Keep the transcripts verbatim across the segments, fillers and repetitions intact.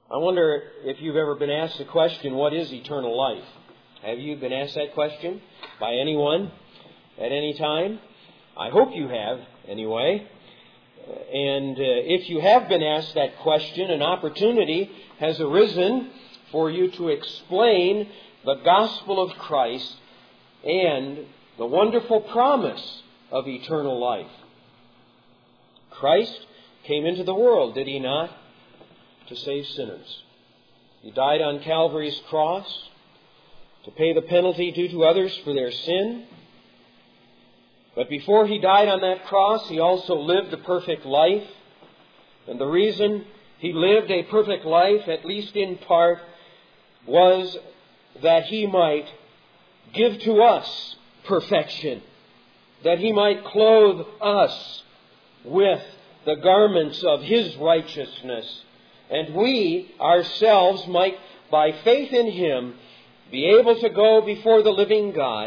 I wonder if you've ever been asked the question, what is eternal life? Have you been asked that question by anyone at any time? I hope you have, anyway. And uh, if you have been asked that question, an opportunity has arisen for you to explain the gospel of Christ and the wonderful promise of eternal life. Christ came into the world, did He not, to save sinners. He died on Calvary's cross to pay the penalty due to others for their sin. But before He died on that cross, He also lived a perfect life. And the reason He lived a perfect life, at least in part, was that He might give to us perfection, that He might clothe us with the garments of His righteousness, and we ourselves might, by faith in Him, be able to go before the living God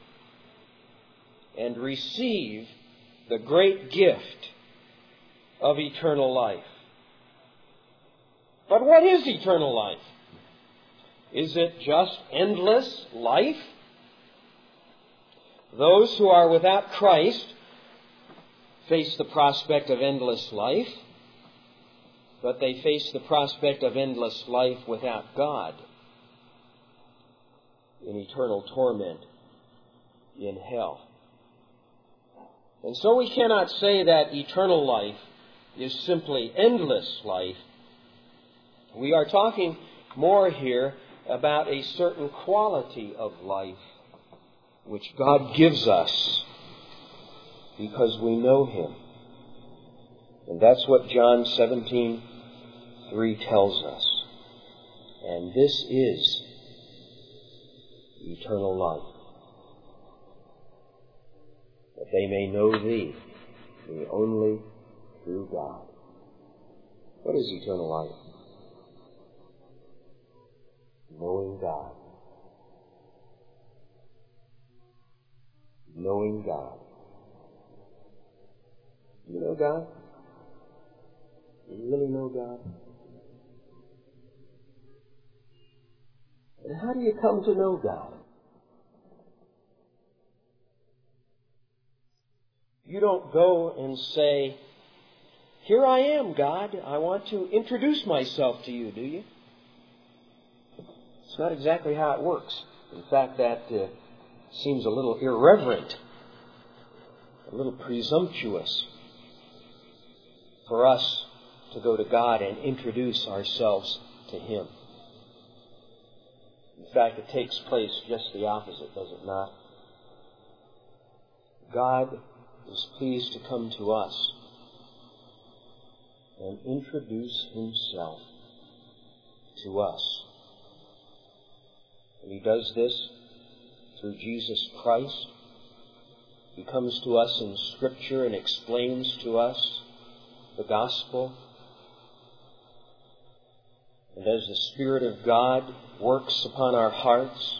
and receive the great gift of eternal life. But what is eternal life? Is it just endless life? Those who are without Christ face the prospect of endless life, but they face the prospect of endless life without God in eternal torment in hell. And so we cannot say that eternal life is simply endless life. We are talking more here about a certain quality of life which God gives us because we know Him. And that's what John seventeen three tells us. And this is eternal life, that they may know Thee, the only true God. What is eternal life? Knowing God. Knowing God. Do you know God? Do you really know God? And how do you come to know God? You don't go and say, "Here I am, God. I want to introduce myself to you," do you? It's not exactly how it works. In fact, that uh, seems a little irreverent, a little presumptuous for us to go to God and introduce ourselves to Him. In fact, it takes place just the opposite, does it not? God is pleased to come to us and introduce Himself to us. And He does this through Jesus Christ. He comes to us in Scripture and explains to us the gospel. And as the Spirit of God works upon our hearts,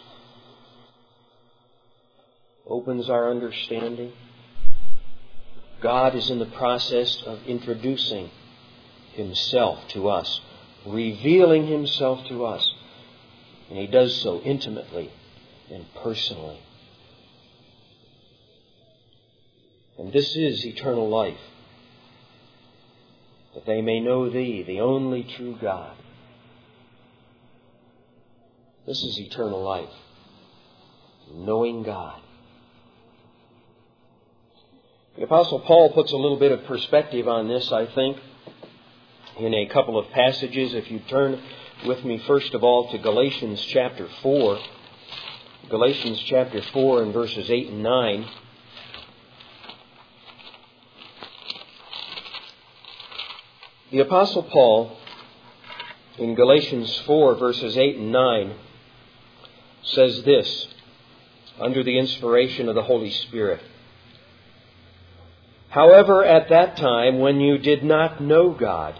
opens our understanding, God is in the process of introducing Himself to us, revealing Himself to us. And He does so intimately and personally. And this is eternal life, that they may know Thee, the only true God. This is eternal life, knowing God. The Apostle Paul puts a little bit of perspective on this, I think, in a couple of passages. If you turn with me, first of all, to Galatians chapter four. Galatians chapter four and verses eight and nine. The Apostle Paul, in Galatians four, verses eight and nine, says this, under the inspiration of the Holy Spirit. However, at that time, when you did not know God,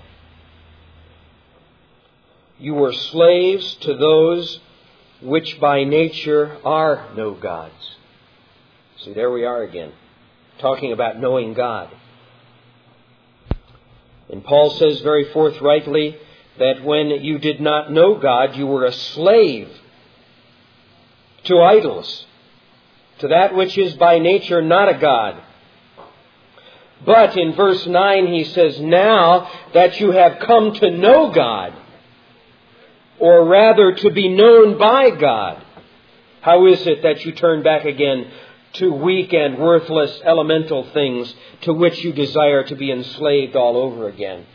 you were slaves to those which by nature are no gods. See, there we are again, talking about knowing God. And Paul says very forthrightly that when you did not know God, you were a slave to idols, to that which is by nature not a God. But in verse nine he says, now that you have come to know God, or rather to be known by God, how is it that you turn back again to weak and worthless elemental things to which you desire to be enslaved all over again?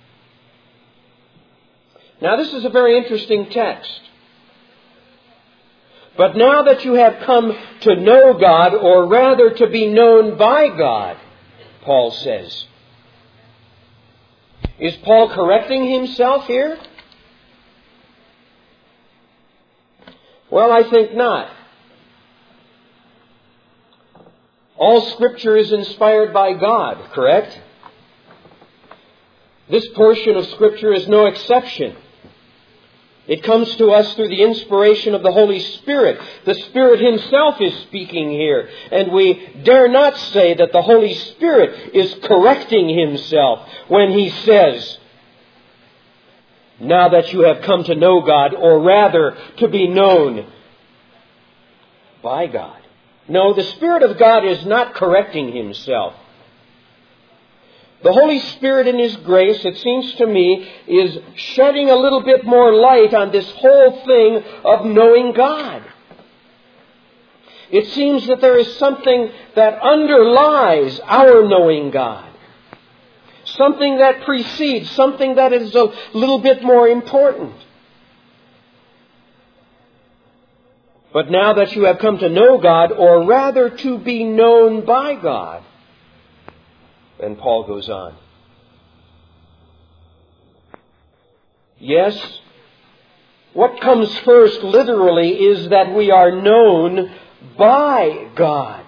Now this is a very interesting text. But now that you have come to know God, or rather to be known by God, Paul says. Is Paul correcting himself here? Well, I think not. All Scripture is inspired by God, correct? This portion of Scripture is no exception. It comes to us through the inspiration of the Holy Spirit. The Spirit Himself is speaking here. And we dare not say that the Holy Spirit is correcting Himself when He says, now that you have come to know God, or rather to be known by God. No, the Spirit of God is not correcting Himself. The Holy Spirit in His grace, it seems to me, is shedding a little bit more light on this whole thing of knowing God. It seems that there is something that underlies our knowing God. Something that precedes, something that is a little bit more important. But now that you have come to know God, or rather to be known by God, and Paul goes on. Yes, what comes first literally is that we are known by God.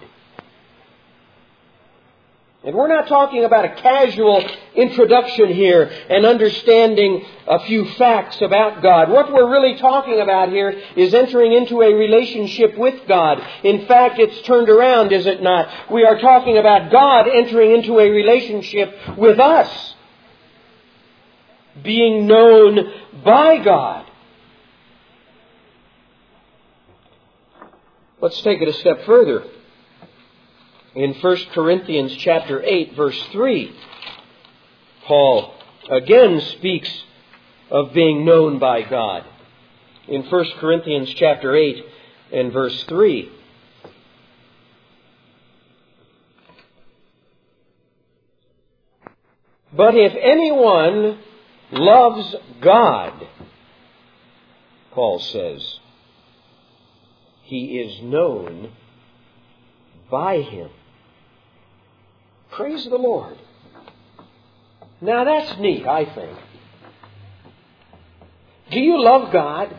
And we're not talking about a casual introduction here and understanding a few facts about God. What we're really talking about here is entering into a relationship with God. In fact, it's turned around, is it not? We are talking about God entering into a relationship with us, being known by God. Let's take it a step further. In First Corinthians chapter eight, verse three, Paul again speaks of being known by God. In First Corinthians chapter eight and verse three. But if anyone loves God, Paul says, he is known by Him. Praise the Lord. Now that's neat, I think. Do you love God?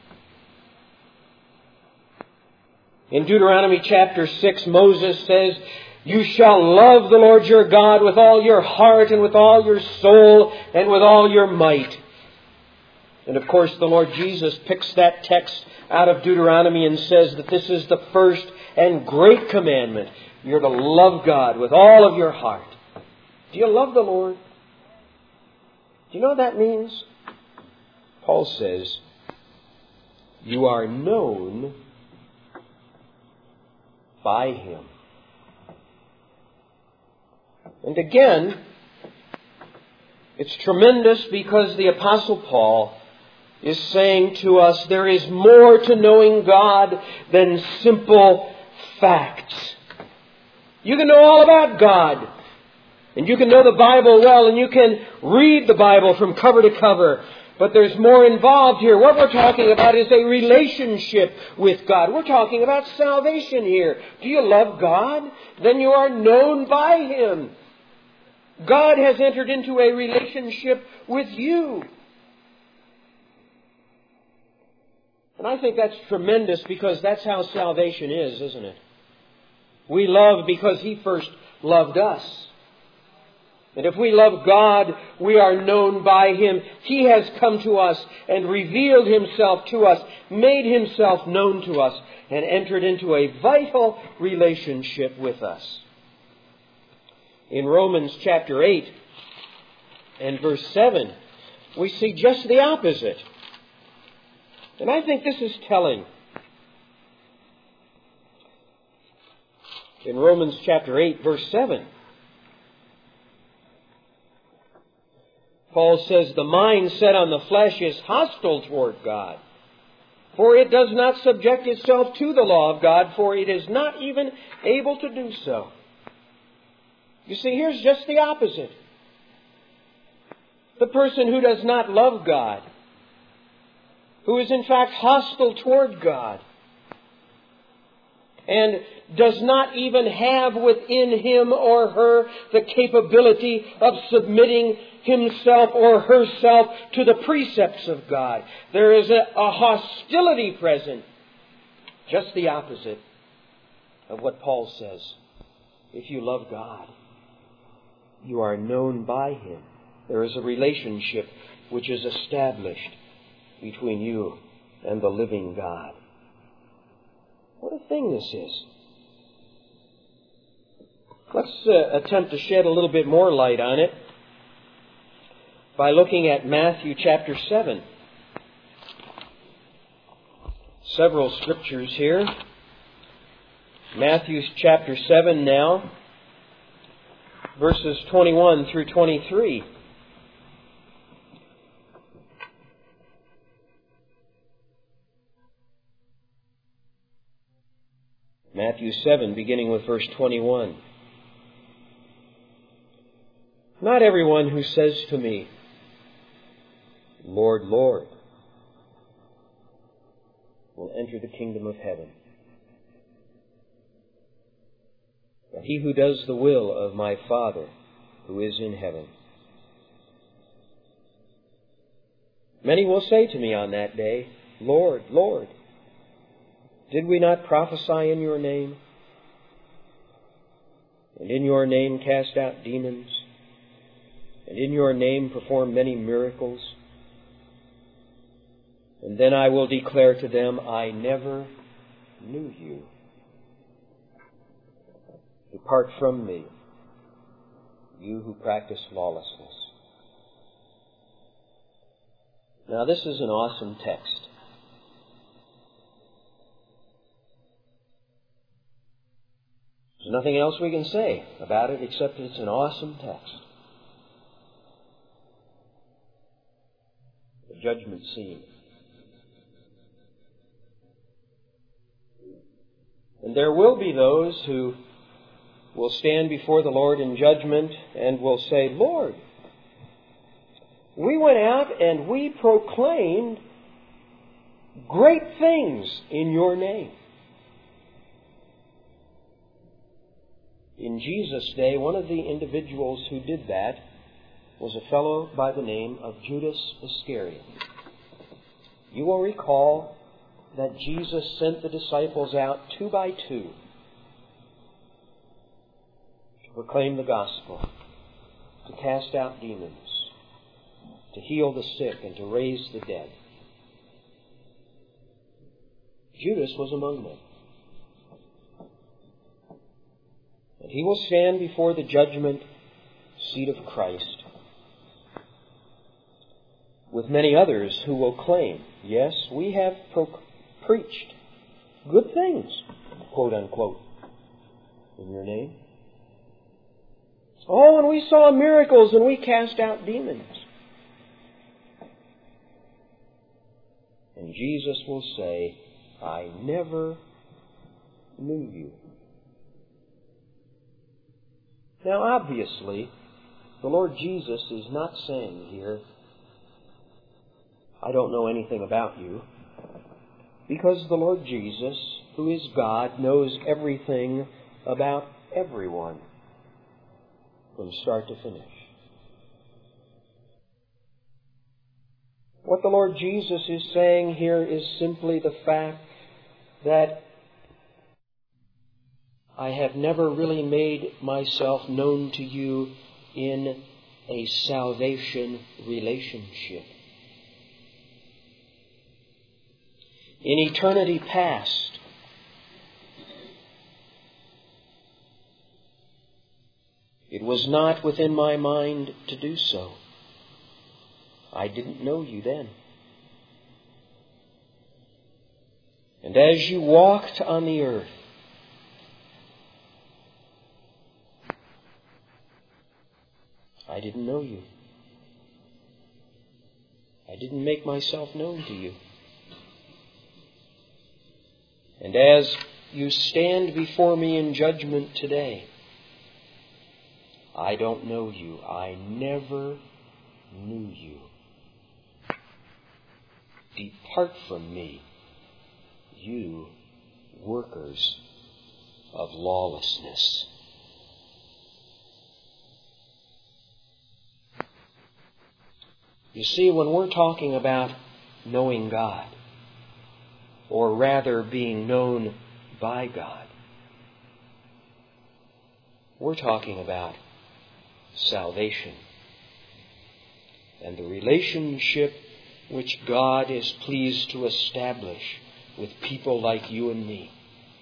In Deuteronomy chapter six, Moses says, you shall love the Lord your God with all your heart and with all your soul and with all your might. And of course, the Lord Jesus picks that text out of Deuteronomy and says that this is the first and great commandment. You're to love God with all of your heart. Do you love the Lord? Do you know what that means? Paul says, you are known by Him. And again, it's tremendous because the Apostle Paul is saying to us there is more to knowing God than simple facts. You can know all about God. And you can know the Bible well, and you can read the Bible from cover to cover. But there's more involved here. What we're talking about is a relationship with God. We're talking about salvation here. Do you love God? Then you are known by Him. God has entered into a relationship with you. And I think that's tremendous because that's how salvation is, isn't it? We love because He first loved us. And if we love God, we are known by Him. He has come to us and revealed Himself to us, made Himself known to us, and entered into a vital relationship with us. In Romans chapter eight and verse seven, we see just the opposite. And I think this is telling. In Romans chapter eight, verse seven, Paul says, "The mind set on the flesh is hostile toward God, for it does not subject itself to the law of God, for it is not even able to do so." You see, here's just the opposite. The person who does not love God, who is in fact hostile toward God, and does not even have within him or her the capability of submitting himself or herself to the precepts of God. There is a, a hostility present. Just the opposite of what Paul says. If you love God, you are known by Him. There is a relationship which is established between you and the living God. What a thing this is. Let's uh, attempt to shed a little bit more light on it by looking at Matthew chapter seven. Several scriptures here. Matthew chapter seven now, verses twenty-one through twenty-three. Matthew seven, beginning with verse twenty-one. "Not everyone who says to me, 'Lord, Lord,' will enter the kingdom of heaven, but he who does the will of my Father who is in heaven. Many will say to me on that day, 'Lord, Lord, did we not prophesy in your name? And in your name cast out demons? And in your name perform many miracles?' And then I will declare to them, 'I never knew you. Depart from me, you who practice lawlessness.'" Now this is an awesome text. There's nothing else we can say about it except that it's an awesome text. The judgment scene. And there will be those who will stand before the Lord in judgment and will say, "Lord, we went out and we proclaimed great things in your name." In Jesus' day, one of the individuals who did that was a fellow by the name of Judas Iscariot. You will recall that Jesus sent the disciples out two by two to proclaim the gospel, to cast out demons, to heal the sick, and to raise the dead. Judas was among them. And he will stand before the judgment seat of Christ with many others who will claim, "Yes, we have pro- preached good things," quote unquote, "in your name. Oh, and we saw miracles and we cast out demons." And Jesus will say, "I never knew you." Now, obviously, the Lord Jesus is not saying here, "I don't know anything about you," because the Lord Jesus, who is God, knows everything about everyone from start to finish. What the Lord Jesus is saying here is simply the fact that I have never really made myself known to you in a salvation relationship. In eternity past, it was not within my mind to do so. I didn't know you then. And as you walked on the earth, I didn't know you. I didn't make myself known to you. And as you stand before me in judgment today, I don't know you. I never knew you. Depart from me, you workers of lawlessness. You see, when we're talking about knowing God, or rather being known by God, we're talking about salvation and the relationship which God is pleased to establish with people like you and me.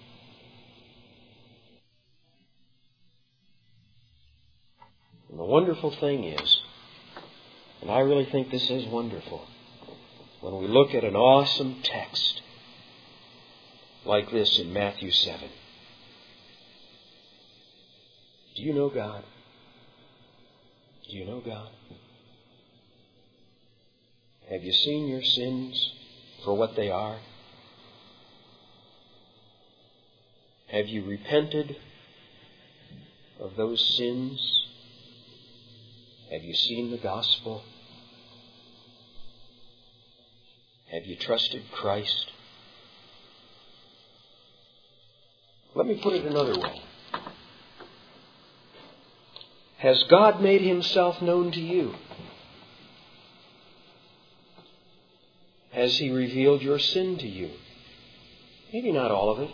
And the wonderful thing is, and I really think this is wonderful, when we look at an awesome text like this in Matthew seven. Do you know God? Do you know God? Have you seen your sins for what they are? Have you repented of those sins? Have you seen the gospel? Have you trusted Christ? Let me put it another way. Has God made Himself known to you? Has He revealed your sin to you? Maybe not all of it,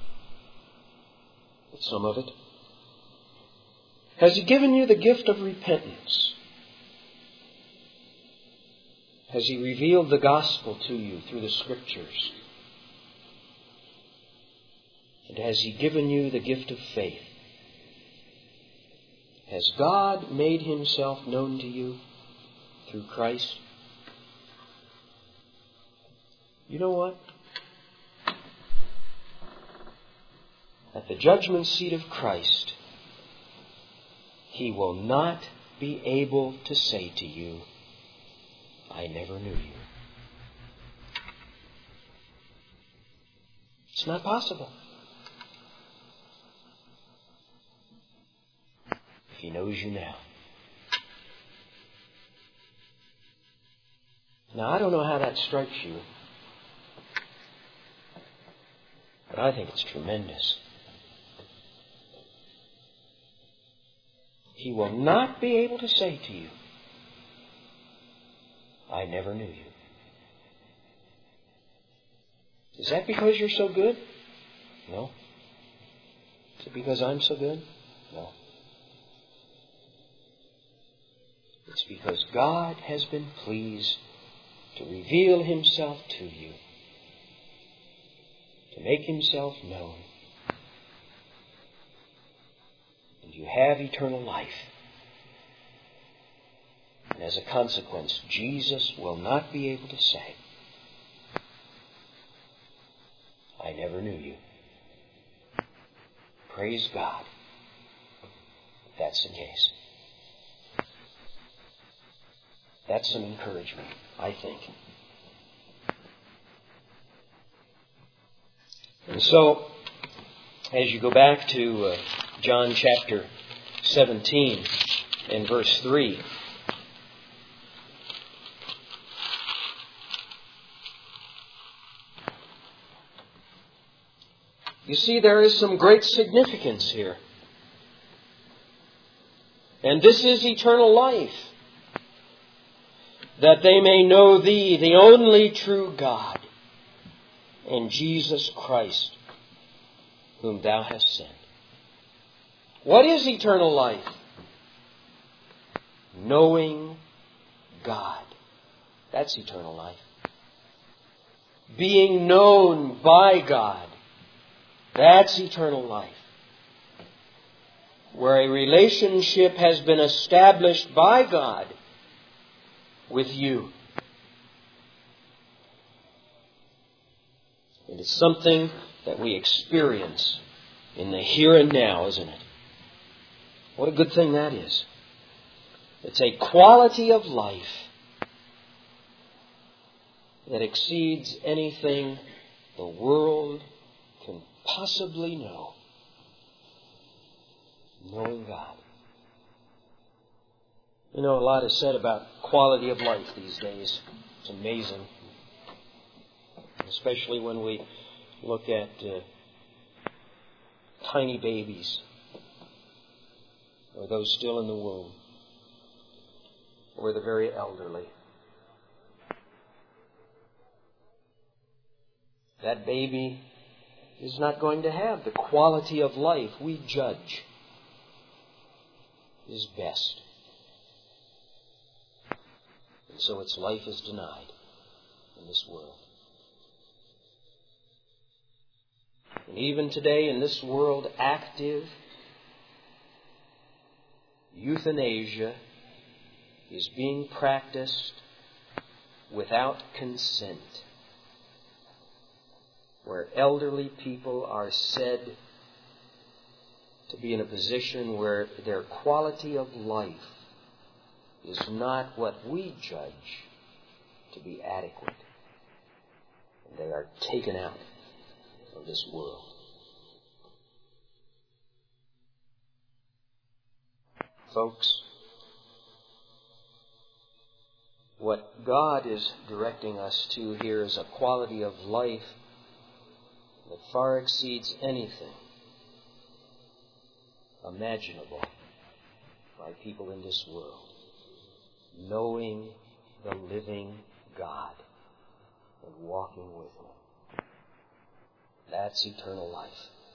but some of it. Has He given you the gift of repentance? Has He revealed the gospel to you through the Scriptures? And has He given you the gift of faith? Has God made Himself known to you through Christ? You know what? At the judgment seat of Christ, He will not be able to say to you, I never knew you. It's not possible. If He knows you now. Now, I don't know how that strikes you, but I think it's tremendous. He will not be able to say to you, I never knew you. Is that because you're so good? No. Is it because I'm so good? No. It's because God has been pleased to reveal Himself to you, to make Himself known. And you have eternal life. And as a consequence, Jesus will not be able to say, I never knew you. Praise God, if that's the case. That's some encouragement, I think. And so, as you go back to uh, John chapter seventeen and verse three, you see there is some great significance here. And this is eternal life, that they may know Thee, the only true God, and Jesus Christ, whom Thou hast sent. What is eternal life? Knowing God. That's eternal life. Being known by God. That's eternal life. Where a relationship has been established by God with you. It is something that we experience in the here and now, isn't it? What a good thing that is. It's a quality of life that exceeds anything the world can possibly know. Knowing God. You know, a lot is said about quality of life these days. It's amazing. Especially when we look at uh, tiny babies, or those still in the womb, or the very elderly. That baby is not going to have the quality of life we judge is best. And so its life is denied in this world. And even today in this world, active euthanasia is being practiced without consent, where elderly people are said to be in a position where their quality of life is not what we judge to be adequate. And they are taken out of this world. Folks, what God is directing us to here is a quality of life that far exceeds anything imaginable by people in this world. Knowing the living God and walking with Him. That's eternal life.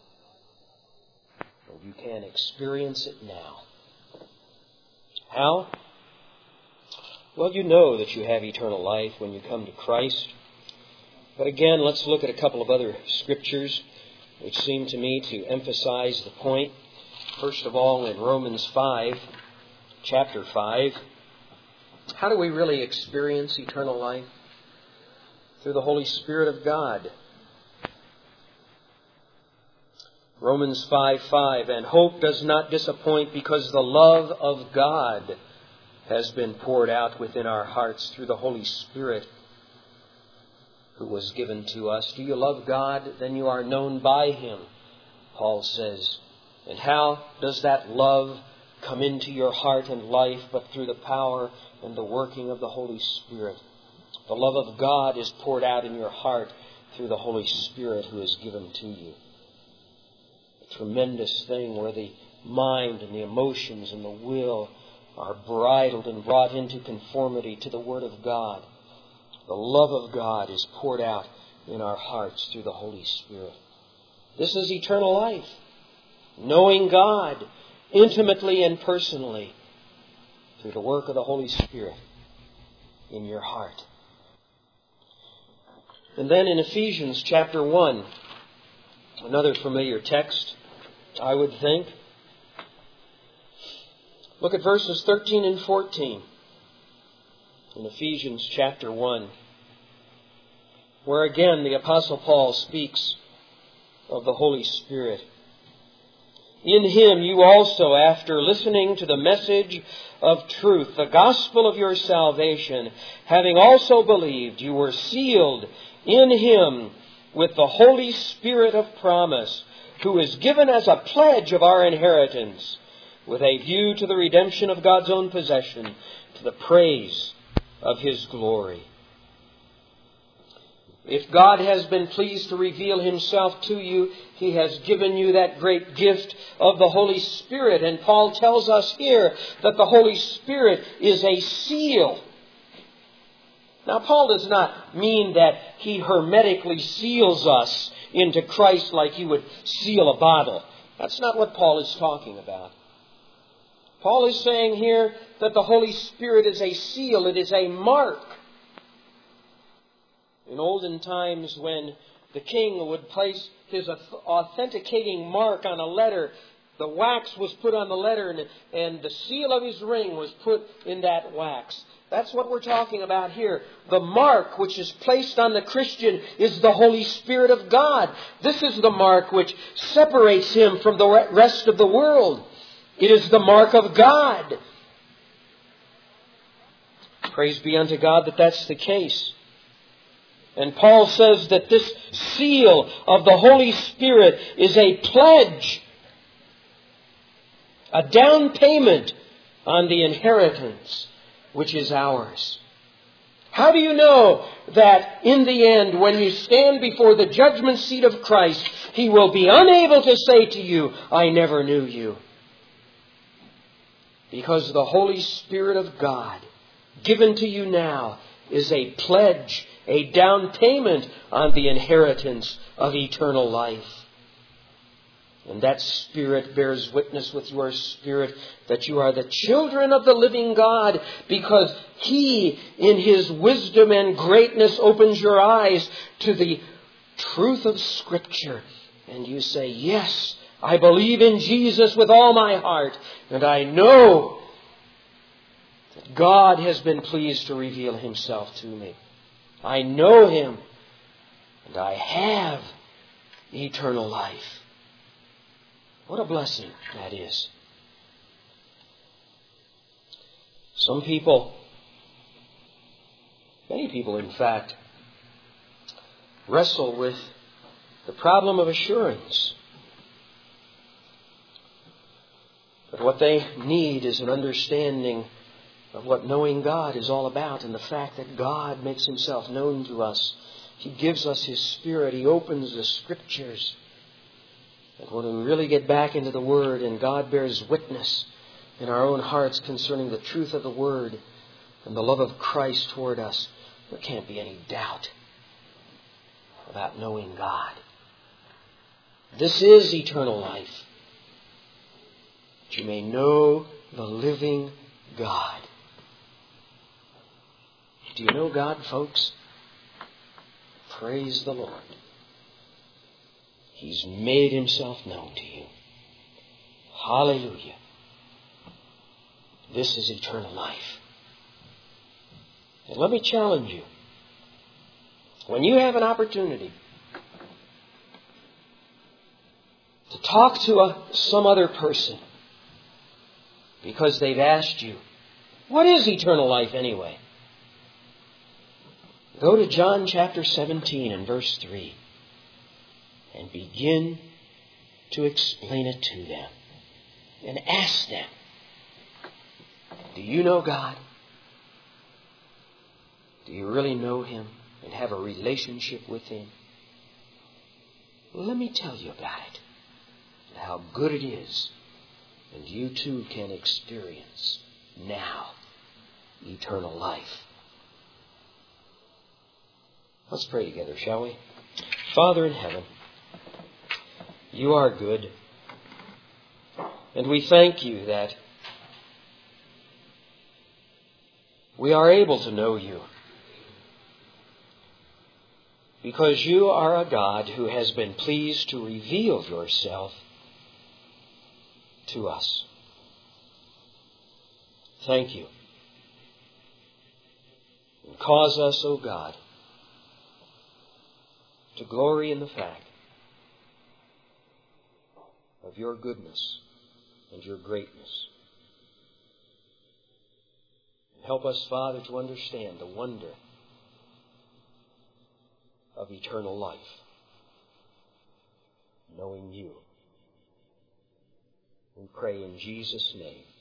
And you can experience it now. How? Well, you know that you have eternal life when you come to Christ. But again, let's look at a couple of other scriptures which seem to me to emphasize the point. First of all, in Romans five, chapter five, how do we really experience eternal life? Through the Holy Spirit of God. Romans five five, and hope does not disappoint because the love of God has been poured out within our hearts through the Holy Spirit who was given to us. Do you love God? Then you are known by Him, Paul says. And how does that love come into your heart and life but through the power and the working of the Holy Spirit? The love of God is poured out in your heart through the Holy Spirit who is given to you. A tremendous thing where the mind and the emotions and the will are bridled and brought into conformity to the Word of God. The love of God is poured out in our hearts through the Holy Spirit. This is eternal life. Knowing God intimately and personally through the work of the Holy Spirit in your heart. And then in Ephesians chapter one, another familiar text, I would think. Look at verses thirteen and fourteen in Ephesians chapter one, where again the Apostle Paul speaks of the Holy Spirit. In Him you also, after listening to the message of truth, the gospel of your salvation, having also believed, you were sealed in Him with the Holy Spirit of promise, who is given as a pledge of our inheritance, with a view to the redemption of God's own possession, to the praise of His glory. If God has been pleased to reveal Himself to you, He has given you that great gift of the Holy Spirit. And Paul tells us here that the Holy Spirit is a seal. Now, Paul does not mean that He hermetically seals us into Christ like you would seal a bottle. That's not what Paul is talking about. Paul is saying here that the Holy Spirit is a seal. It is a mark. In olden times, when the king would place his authenticating mark on a letter, the wax was put on the letter, and, and the seal of His ring was put in that wax. That's what we're talking about here. The mark which is placed on the Christian is the Holy Spirit of God. This is the mark which separates him from the rest of the world. It is the mark of God. Praise be unto God that that's the case. And Paul says that this seal of the Holy Spirit is a pledge, a down payment on the inheritance which is ours. How do you know that in the end, when you stand before the judgment seat of Christ, He will be unable to say to you, I never knew you? Because the Holy Spirit of God, given to you now, is a pledge, a down payment on the inheritance of eternal life. And that Spirit bears witness with your spirit that you are the children of the living God, because He, in His wisdom and greatness, opens your eyes to the truth of Scripture. And you say, yes, I believe in Jesus with all my heart, and I know that God has been pleased to reveal Himself to me. I know Him, and I have eternal life. What a blessing that is. Some people, many people in fact, wrestle with the problem of assurance. But what they need is an understanding of what knowing God is all about, and the fact that God makes Himself known to us. He gives us His Spirit. He opens the Scriptures. And when we really get back into the Word and God bears witness in our own hearts concerning the truth of the Word and the love of Christ toward us, there can't be any doubt about knowing God. This is eternal life, that you may know the living God. Do you know God, folks? Praise the Lord. He's made Himself known to you. Hallelujah. This is eternal life. And let me challenge you. When you have an opportunity to talk to a, some other person because they've asked you, what is eternal life anyway? Go to John chapter seventeen and verse three and begin to explain it to them. And ask them, do you know God? Do you really know Him and have a relationship with Him? Well, let me tell you about it and how good it is. And you too can experience now eternal life. Let's pray together, shall we? Father in heaven, You are good. And we thank You that we are able to know You, because You are a God who has been pleased to reveal Yourself to us. Thank You. And cause us, O God, to glory in the fact of Your goodness and Your greatness. Help us, Father, to understand the wonder of eternal life, knowing You. We pray in Jesus' name.